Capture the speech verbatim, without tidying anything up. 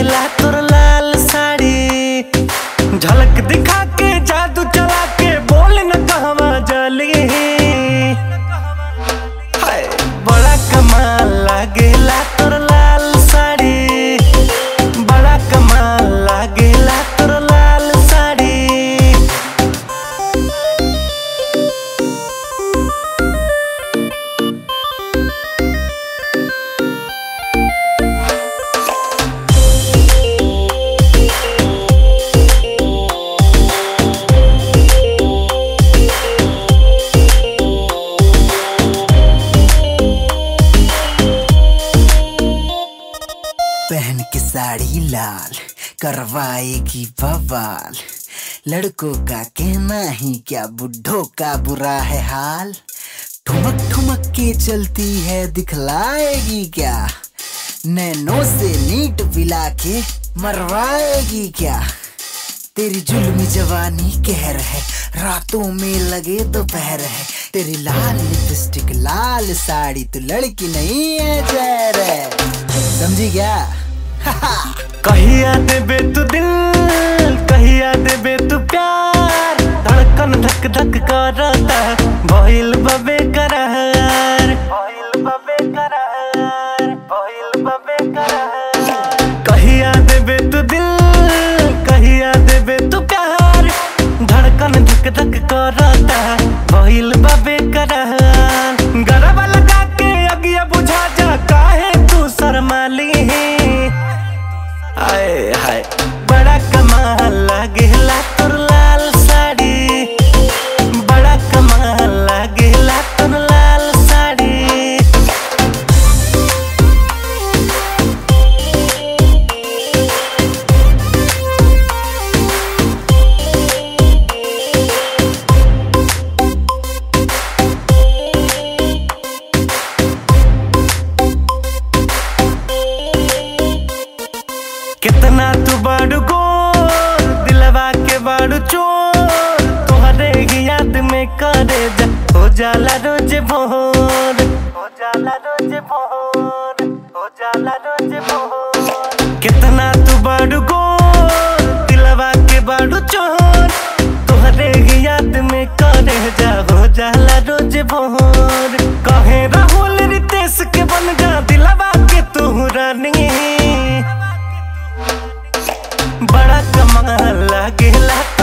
लागेला तोर लाल साड़ी। झलक दिखा के जादू चला के बोल न कहवा जली। हाय बड़ा कमाल लागेला तोर लाल साड़ी। बड़ा कमाल लागेला तोर लाल साड़ी। पहन के साड़ी लाल करवाएगी बवाल। लड़कों का कहना ही क्या बुढ़ों का बुरा है हाल। ठुमक ठुमक के चलती है दिखलाएगी क्या। नैनों से नीट पिला के मरवाएगी क्या। तेरी जुल्मी जवानी कहर है रातों में लगे दोपहर है। तेरी लाल लिपस्टिक लाल साड़ी तो लड़की नहीं है जहर है। समझी क्या? कहिया देबे तू दिल कहिया देबे तू प्यार। धड़कन धक धक करता भइल बबे करार। भइल बबे करार भइल बबे करार। कहिया देबे तू दिल कहिया देबे तू प्यार। धड़कन धक धक करता भइल बबे करार। गरबा लगा के अगिया बुझा जा काहे तू शर्माली। हाय हाय बड़ा कमाल लागेला तोर लाल साड़ी। बड़ा कमाल लागेला तोर लाल साड़ी। कितना तू बाड़ू गोर दिलवा के बाड़ू चोर। तोहरे ही याद में करे जा हो जाला रोज भोर। हो जाला रोज भोर हो जाला रोज भोर। कितना तू बाड़ू गोर दिलवा के बाड़ू चोर। तोहरे ही याद में करे जा हो जाला रोज भोर। कहे राहुल रितेश के बन जा दिलवा के तू रानी। बड़ा कमाल लागेला